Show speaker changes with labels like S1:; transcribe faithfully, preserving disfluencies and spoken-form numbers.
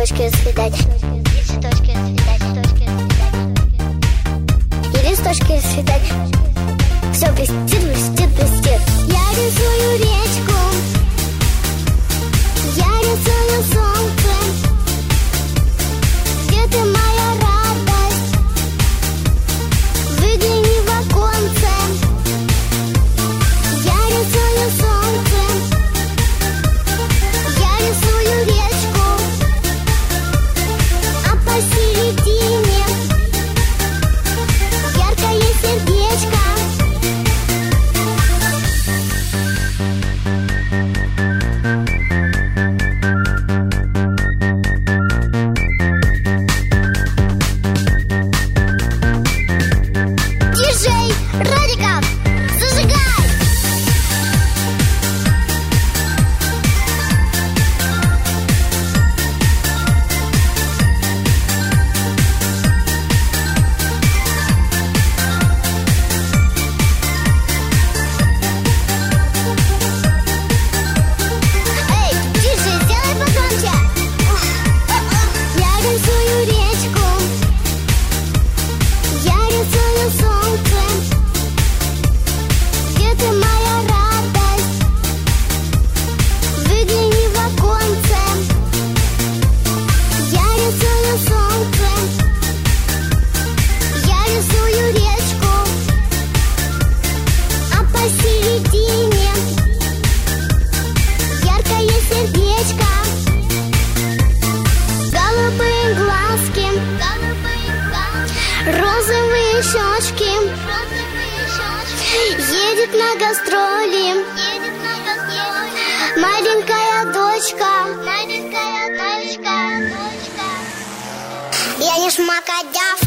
S1: цветочки расцветать, и цветочки расцветать, цветочки расцветать, и листочки расцветать. Все блестит, блестит, блестит. Я рисую речку, я рисую солнце. Где ты, моя радость? Выгляни в оконце. Я рисую солнце, я рисую речку, а посередине яркое сердечко. Диджей Радиков, зажигай! Эй, диджей, сделай погромче! Я рисую речку, я рисую солнце. Где ты, моя радость? Выгляни в оконце. Я рисую солнце, я рисую речку, а посередине яркое сердечко. Голубые глазки, розовые щечки. Едет на гастроли маленькая дочка. Я не шмакодяв.